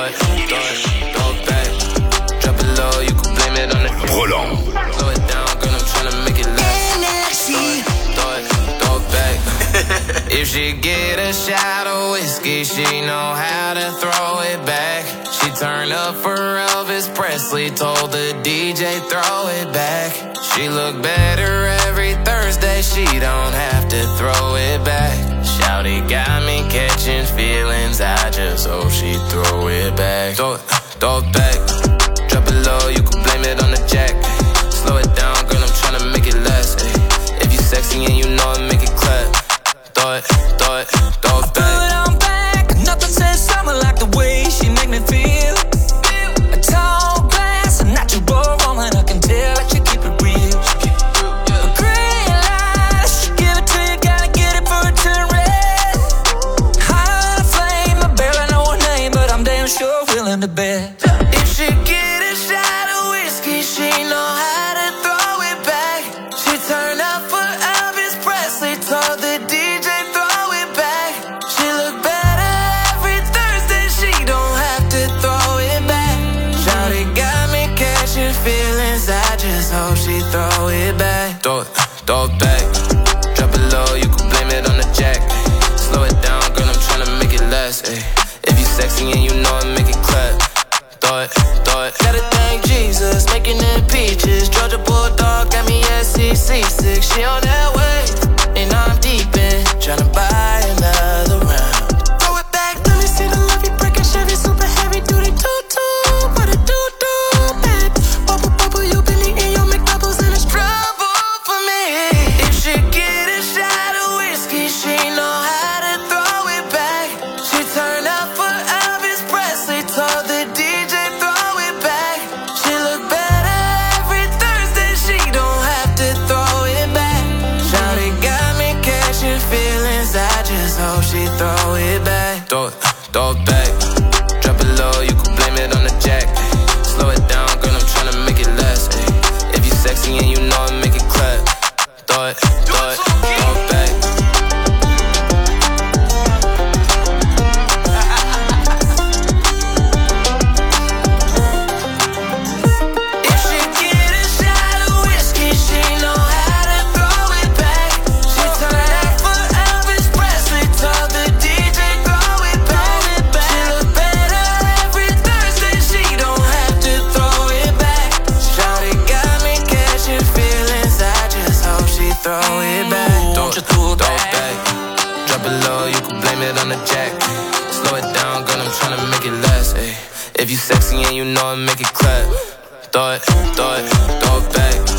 throw it back. Drop it low, you can blame it on the Roland. Slow it down, girl, I'm tryna make it last. Throw it back. If she get a shot of whiskey, she know how to throw it back. She turned up for Elvis Presley, told the DJ throw it back. She look better every Thursday, she don't have to throw it back. Shawty got me catching feelings, I just hope she throw it back. Throw it back. Drop it low, you can blame it on the jack. Slow it down, girl, I'm tryna make it last. If you sexy and you know it, make it clap. Throw it back. Throw it on back. Nothing says summer like the way she make me feel. A tall glass, a natural woman, I can tell that you keep it real. A green light, she give it to you, gotta get it for it turn red. High flame, I barely know her name, but I'm damn sure willing to bet. If she get a shot of whiskey, she know how to throw it back. She turned up for Elvis Presley, told the DJ throw it back. She look better every Thursday, she don't have to throw it back. Shawty got me catching feelings, I just hope she throw it back. Throw it back. Drop it low, you can blame it on the jack. Slow it down, girl, I'm tryna make it last. If you sexy and you know it, make it clap. Throw it. Gotta thank Jesus, making it peaches. Georgia Bulldog got me SEC6. She on that way, and I'm deep in, tryna buy another round. Throw it back, let me see the love you breaking. Chevy super heavy duty tutu, what it do, man. Bubble, you been eating your McDoubles and it's trouble for me. If she get a shot of whiskey, she know how to throw it back. She turned up for Elvis Presley, told the DJ throw it back. She look better every Thursday, she don't have to throw it back. Shawty got me catching feelings, I just hope she throw it back. Throw it back. Drop it low, you can blame it on the jack. Slow it down, girl, I'm tryna make it last. If you sexy and you know it, make it clap. Throw it back. If she get a shot of whiskey, she know how to throw it back. She turned up for Elvis Presley, told the DJ throw it back. She look better every Thursday, she don't have to throw it back. Shawty got me catching feelings, I just hope she throw it back. Throw it back. Drop it low, you can blame it on the jack. Slow it down, girl, I'm tryna make it last. If you sexy and you know it, make it clap. Throw it back.